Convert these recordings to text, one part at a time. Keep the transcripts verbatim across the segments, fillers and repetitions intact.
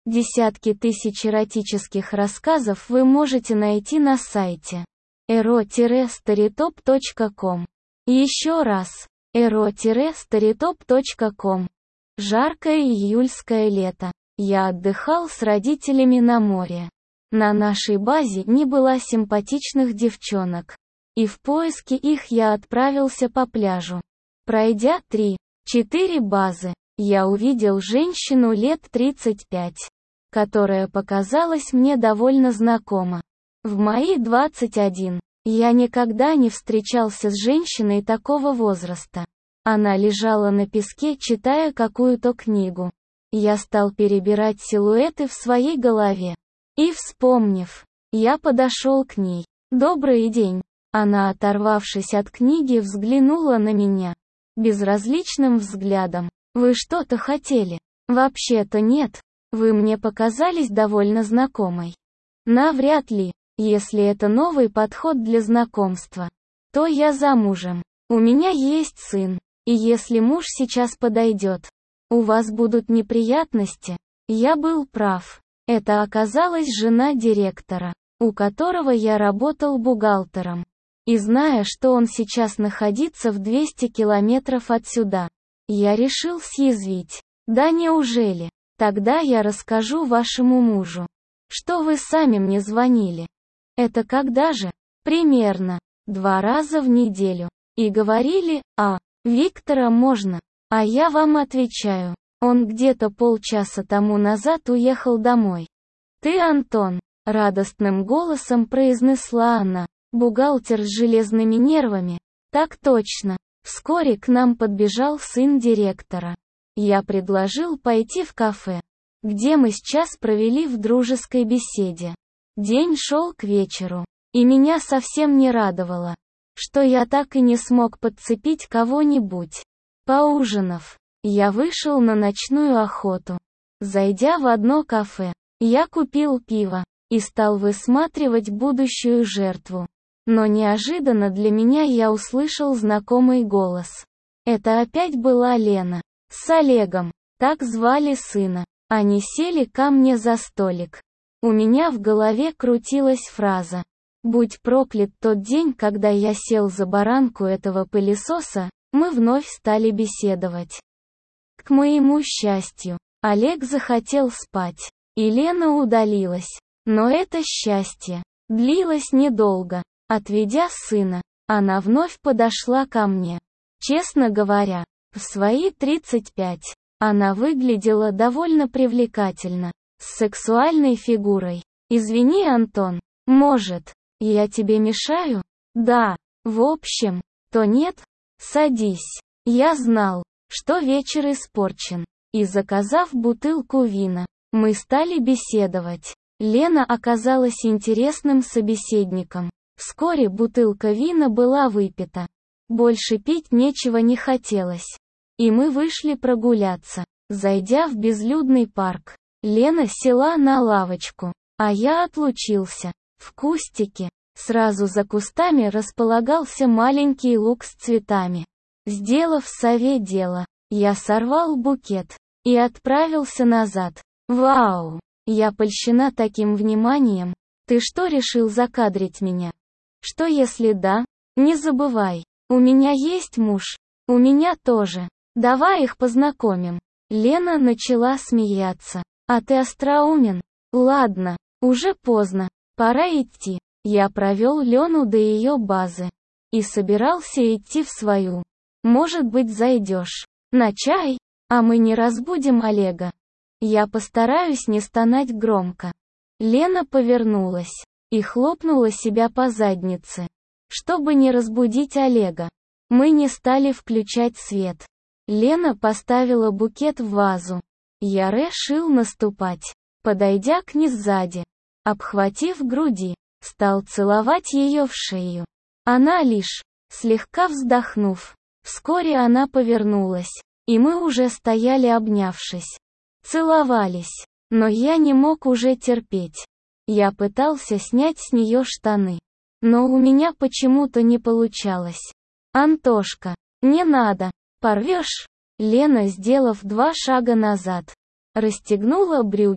Десятки тысяч эротических рассказов вы можете найти на сайте эро старитоп точка ком. Еще раз, эро старитоп точка ком. Жаркое июльское лето. Я отдыхал с родителями на море. На нашей базе не было симпатичных девчонок. И в поиске их я отправился по пляжу. Пройдя три-четыре базы, я увидел женщину лет тридцать пять, которая показалась мне довольно знакома. В мои двадцать один, я никогда не встречался с женщиной такого возраста. Она лежала на песке, читая какую-то книгу. Я стал перебирать силуэты в своей голове. И вспомнив, я подошел к ней. «Добрый день». Она, оторвавшись от книги, взглянула на меня безразличным взглядом. «Вы что-то хотели?» «Вообще-то нет. Вы мне показались довольно знакомой». «Навряд ли. Если это новый подход для знакомства, то я замужем. У меня есть сын. И если муж сейчас подойдет, у вас будут неприятности». Я был прав. Это оказалась жена директора, у которого я работал бухгалтером. И зная, что он сейчас находится в двухстах километров отсюда, я решил съязвить. «Да неужели? Тогда я расскажу вашему мужу, что вы сами мне звонили». «Это когда же?» «Примерно два раза в неделю. И говорили, а, Виктора можно». А я вам отвечаю. Он где-то полчаса тому назад уехал домой. «Ты Антон», — радостным голосом произнесла она, бухгалтер с железными нервами. «Так точно». Вскоре к нам подбежал сын директора. Я предложил пойти в кафе, где мы сейчас провели в дружеской беседе. День шел к вечеру, и меня совсем не радовало, что я так и не смог подцепить кого-нибудь. Поужинав, я вышел на ночную охоту. Зайдя в одно кафе, я купил пиво и стал высматривать будущую жертву. Но неожиданно для меня я услышал знакомый голос. Это опять была Лена. С Олегом, так звали сына. Они сели ко мне за столик. У меня в голове крутилась фраза: «Будь проклят тот день, когда я сел за баранку этого пылесоса». Мы вновь стали беседовать. К моему счастью, Олег захотел спать, и Лена удалилась. Но это счастье длилось недолго. Отведя сына, она вновь подошла ко мне. Честно говоря, в свои тридцать пять, она выглядела довольно привлекательно, с сексуальной фигурой. «Извини, Антон, может, я тебе мешаю?» «Да. В общем, то нет?» «Садись». Я знал, что вечер испорчен. И заказав бутылку вина, мы стали беседовать. Лена оказалась интересным собеседником. Вскоре бутылка вина была выпита. Больше пить нечего не хотелось. И мы вышли прогуляться. Зайдя в безлюдный парк, Лена села на лавочку, а я отлучился. В кустике, сразу за кустами, располагался маленький луг с цветами. Сделав сове дело, я сорвал букет и отправился назад. «Вау! Я польщена таким вниманием. Ты что, решил закадрить меня?» «Что если да? Не забывай, у меня есть муж. У меня тоже. Давай их познакомим». Лена начала смеяться. «А ты остроумен? Ладно, уже поздно. Пора идти». Я провел Лену до ее базы и собирался идти в свою. «Может быть, зайдешь на чай, а мы не разбудим Олега?» «Я постараюсь не стонать громко». Лена повернулась и хлопнула себя по заднице, чтобы не разбудить Олега. Мы не стали включать свет. Лена поставила букет в вазу. Я решил наступать, подойдя к ней сзади, обхватив груди, стал целовать ее в шею. Она лишь, слегка вздохнув, вскоре она повернулась, и мы уже стояли обнявшись. Целовались, но я не мог уже терпеть. Я пытался снять с нее штаны, но у меня почему-то не получалось. «Антошка, не надо, порвешь». Лена, сделав два шага назад, расстегнула брюки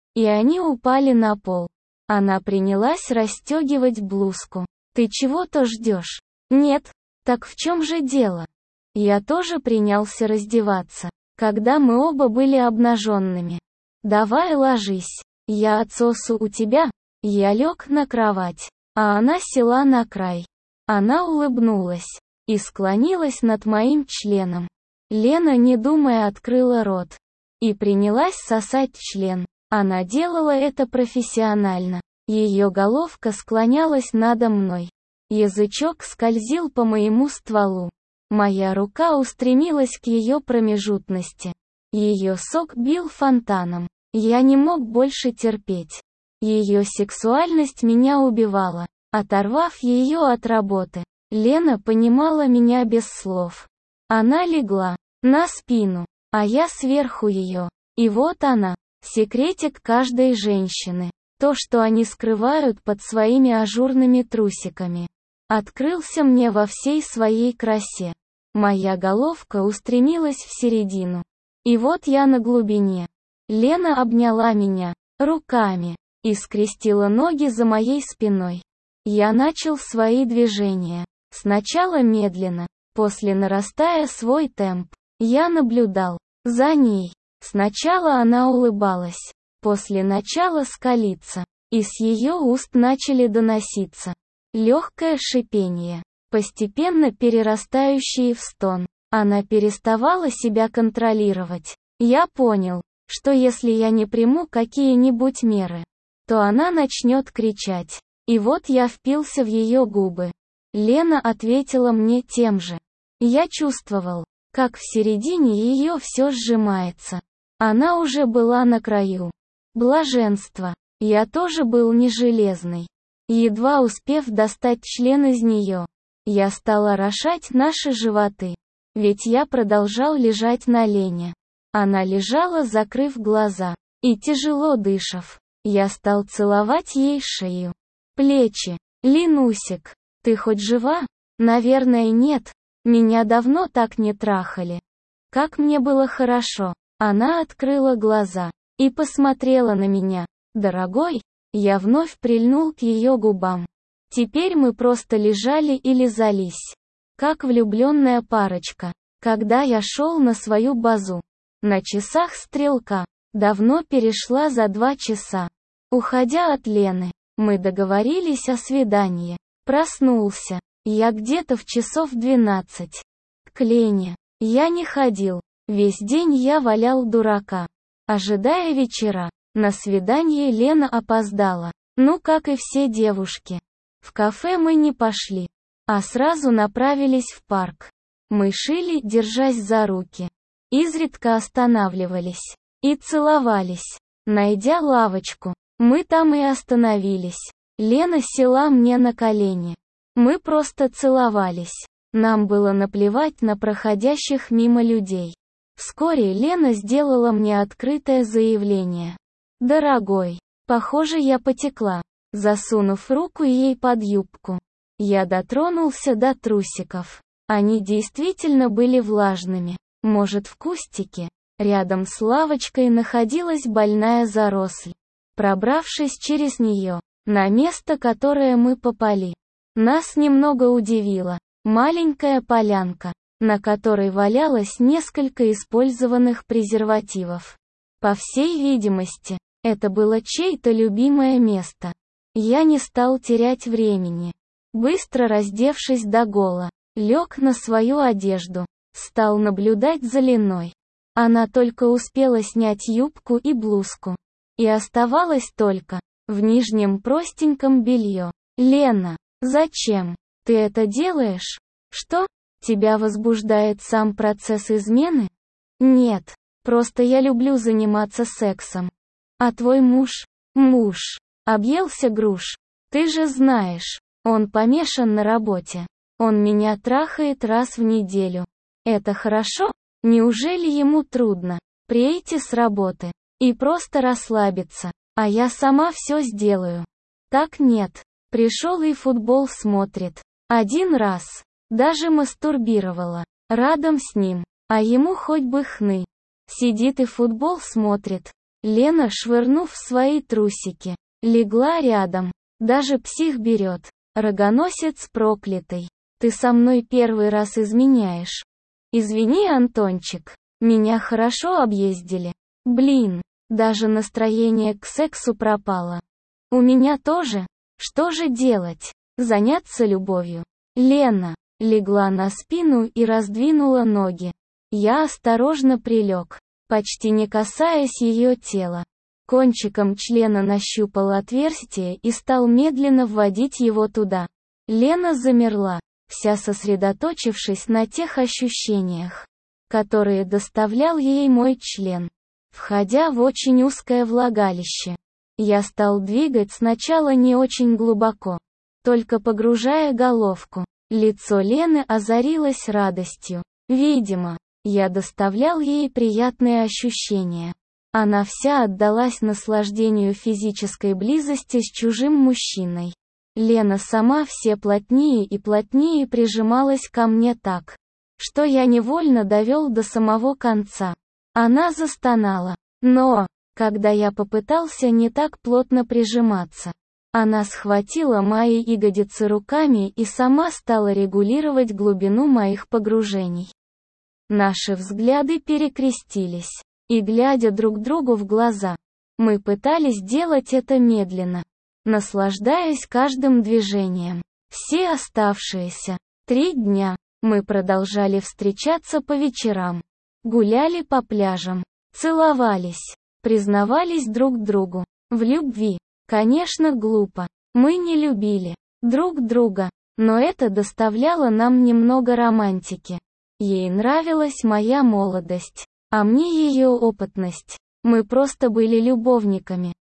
и они упали на пол. Она принялась расстегивать блузку. «Ты чего-то ждешь?» «Нет». «Так в чем же дело?» Я тоже принялся раздеваться, когда мы оба были обнаженными. «Давай ложись. Я отсосу у тебя». Я лег на кровать, а она села на край. Она улыбнулась и склонилась над моим членом. Лена, не думая, открыла рот и принялась сосать член. Она делала это профессионально. Ее головка склонялась надо мной. Язычок скользил по моему стволу. Моя рука устремилась к ее промежутности. Ее сок бил фонтаном. Я не мог больше терпеть. Ее сексуальность меня убивала. Оторвав ее от работы, Лена понимала меня без слов. Она легла на спину, а я сверху ее. И вот она, секретик каждой женщины. То, что они скрывают под своими ажурными трусиками, открылся мне во всей своей красе. Моя головка устремилась в середину. И вот я на глубине. Лена обняла меня руками и скрестила ноги за моей спиной. Я начал свои движения. Сначала медленно, после нарастая свой темп. Я наблюдал за ней. Сначала она улыбалась, после начала скалиться, и с ее уст начали доноситься легкое шипение, постепенно перерастающее в стон. Она переставала себя контролировать. Я понял, что если я не приму какие-нибудь меры, то она начнет кричать. И вот я впился в ее губы. Лена ответила мне тем же. Я чувствовал, как в середине ее все сжимается. Она уже была на краю блаженства. Я тоже был не железный. Едва успев достать член из нее, я стал орошать наши животы. Ведь я продолжал лежать на Лене. Она лежала, закрыв глаза, и тяжело дышав. Я стал целовать ей шею, плечи. «Ленусик, ты хоть жива?» «Наверное, нет. Меня давно так не трахали. Как мне было хорошо». Она открыла глаза и посмотрела на меня. «Дорогой». Я вновь прильнул к ее губам. Теперь мы просто лежали и лизались, как влюбленная парочка. Когда я шел на свою базу, на часах стрелка давно перешла за два часа. Уходя от Лены, мы договорились о свидании. Проснулся я где-то в часов двенадцать. К Лене я не ходил. Весь день я валял дурака, ожидая вечера. На свидание Лена опоздала. Ну, как и все девушки. В кафе мы не пошли, а сразу направились в парк. Мы шили, держась за руки. Изредка останавливались и целовались. Найдя лавочку, мы там и остановились. Лена села мне на колени. Мы просто целовались. Нам было наплевать на проходящих мимо людей. Вскоре Лена сделала мне открытое заявление. «Дорогой, похоже, я потекла». Засунув руку ей под юбку, я дотронулся до трусиков. Они действительно были влажными. Может, в кустике, рядом с лавочкой, находилась больная заросль. Пробравшись через нее, на место, которое мы попали, нас немного удивила маленькая полянка, на которой валялось несколько использованных презервативов. По всей видимости, это было чье-то любимое место. Я не стал терять времени. Быстро раздевшись догола, лег на свою одежду, стал наблюдать за Леной. Она только успела снять юбку и блузку. И оставалось только в нижнем простеньком белье. «Лена, зачем ты это делаешь? Что, тебя возбуждает сам процесс измены?» «Нет, просто я люблю заниматься сексом. А твой муж?» «Муж объелся груш. Ты же знаешь, он помешан на работе. Он меня трахает раз в неделю. Это хорошо? Неужели ему трудно прийти с работы и просто расслабиться, а я сама все сделаю?» Так нет. Пришел и футбол смотрит. Один раз. Даже мастурбировала. Рядом с ним. А ему хоть бы хны. Сидит и футбол смотрит. Лена, швырнув свои трусики, легла рядом. Даже псих берет. Рогоносец проклятый. Ты со мной первый раз изменяешь. Извини, Антончик. Меня хорошо объездили. Блин, даже настроение к сексу пропало. У меня тоже. Что же делать? Заняться любовью. Лена легла на спину и раздвинула ноги. Я осторожно прилег, почти не касаясь ее тела. Кончиком члена нащупал отверстие и стал медленно вводить его туда. Лена замерла, вся сосредоточившись на тех ощущениях, которые доставлял ей мой член. Входя в очень узкое влагалище, я стал двигать сначала не очень глубоко, только погружая головку. Лицо Лены озарилось радостью. Видимо, я доставлял ей приятные ощущения. Она вся отдалась наслаждению физической близости с чужим мужчиной. Лена сама все плотнее и плотнее прижималась ко мне так, что я невольно довел до самого конца. Она застонала. Но, когда я попытался не так плотно прижиматься, она схватила мои ягодицы руками и сама стала регулировать глубину моих погружений. Наши взгляды перекрестились, и глядя друг другу в глаза, мы пытались делать это медленно, наслаждаясь каждым движением. Все оставшиеся три дня мы продолжали встречаться по вечерам, гуляли по пляжам, целовались, признавались друг другу в любви. Конечно, глупо. Мы не любили друг друга, но это доставляло нам немного романтики. Ей нравилась моя молодость, а мне ее опытность. Мы просто были любовниками.